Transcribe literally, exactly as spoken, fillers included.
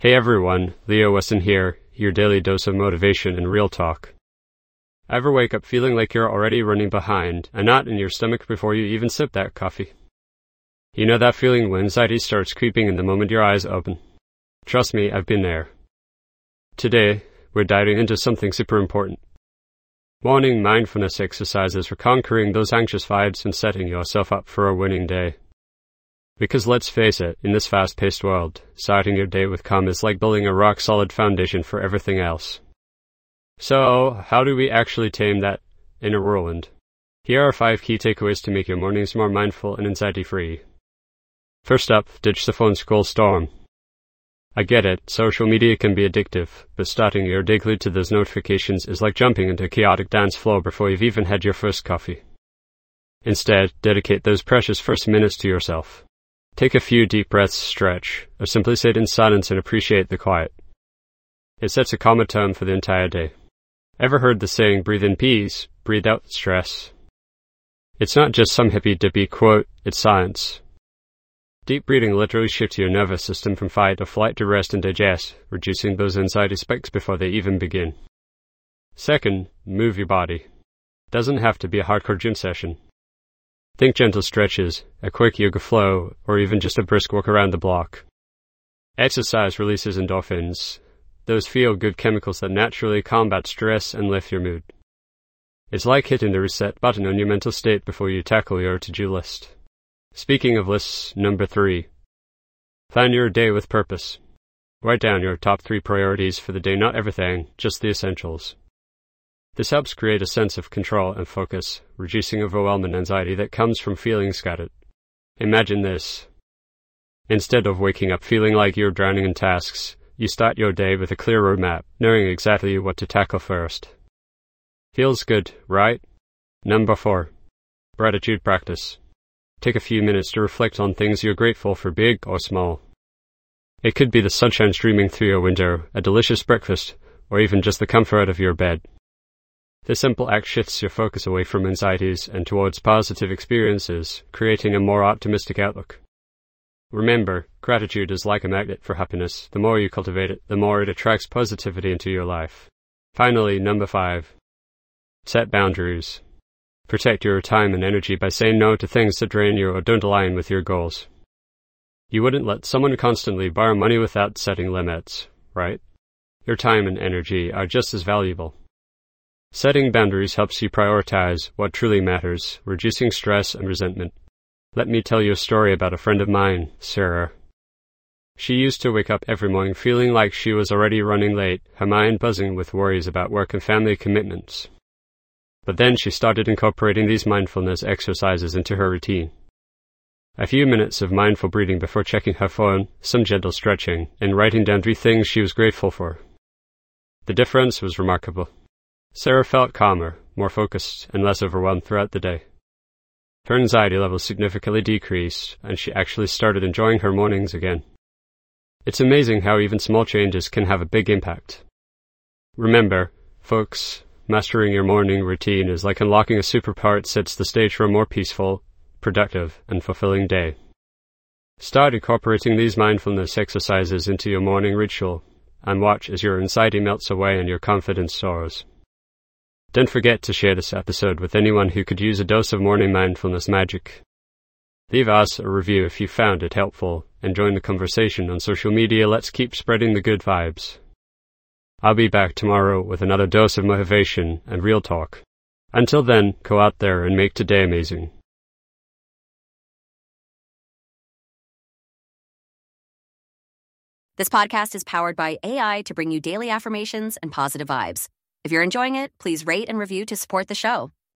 Hey everyone, Leo Weston here, your daily dose of motivation and real talk. Ever wake up feeling like you're already running behind, a knot in your stomach before you even sip that coffee? You know that feeling when anxiety starts creeping in the moment your eyes open? Trust me, I've been there. Today, we're diving into something super important. Morning mindfulness exercises for conquering those anxious vibes and setting yourself up for a winning day. Because let's face it, in this fast-paced world, starting your day with calm is like building a rock-solid foundation for everything else. So, how do we actually tame that inner whirlwind? Here are five key takeaways to make your mornings more mindful and anxiety-free. First up, ditch the phone scroll storm. I get it, social media can be addictive, but starting your day glued to those notifications is like jumping into a chaotic dance floor before you've even had your first coffee. Instead, dedicate those precious first minutes to yourself. Take a few deep breaths, stretch, or simply sit in silence and appreciate the quiet. It sets a calmer tone for the entire day. Ever heard the saying, breathe in peace, breathe out stress? It's not just some hippy-dippy quote, it's science. Deep breathing literally shifts your nervous system from fight or flight to rest and digest, reducing those anxiety spikes before they even begin. Second, move your body. Doesn't have to be a hardcore gym session. Think gentle stretches, a quick yoga flow, or even just a brisk walk around the block. Exercise releases endorphins, those feel-good chemicals that naturally combat stress and lift your mood. It's like hitting the reset button on your mental state before you tackle your to-do list. Speaking of lists, number three. Plan your day with purpose. Write down your top three priorities for the day, not everything, just the essentials. This helps create a sense of control and focus, reducing overwhelm and anxiety that comes from feeling scattered. Imagine this. Instead of waking up feeling like you're drowning in tasks, you start your day with a clear roadmap, knowing exactly what to tackle first. Feels good, right? Number four. Gratitude practice. Take a few minutes to reflect on things you're grateful for, big or small. It could be the sunshine streaming through your window, a delicious breakfast, or even just the comfort of your bed. This simple act shifts your focus away from anxieties and towards positive experiences, creating a more optimistic outlook. Remember, gratitude is like a magnet for happiness. The more you cultivate it, the more it attracts positivity into your life. Finally, number five. Set boundaries. Protect your time and energy by saying no to things that drain you or don't align with your goals. You wouldn't let someone constantly borrow money without setting limits, right? Your time and energy are just as valuable. Setting boundaries helps you prioritize what truly matters, reducing stress and resentment. Let me tell you a story about a friend of mine, Sarah. She used to wake up every morning feeling like she was already running late, her mind buzzing with worries about work and family commitments. But then she started incorporating these mindfulness exercises into her routine. A few minutes of mindful breathing before checking her phone, some gentle stretching, and writing down three things she was grateful for. The difference was remarkable. Sarah felt calmer, more focused, and less overwhelmed throughout the day. Her anxiety levels significantly decreased, and she actually started enjoying her mornings again. It's amazing how even small changes can have a big impact. Remember, folks, mastering your morning routine is like unlocking a superpower. It sets the stage for a more peaceful, productive, and fulfilling day. Start incorporating these mindfulness exercises into your morning ritual, and watch as your anxiety melts away and your confidence soars. Don't forget to share this episode with anyone who could use a dose of morning mindfulness magic. Leave us a review if you found it helpful, and join the conversation on social media. Let's keep spreading the good vibes. I'll be back tomorrow with another dose of motivation and real talk. Until then, go out there and make today amazing. This podcast is powered by A I to bring you daily affirmations and positive vibes. If you're enjoying it, please rate and review to support the show.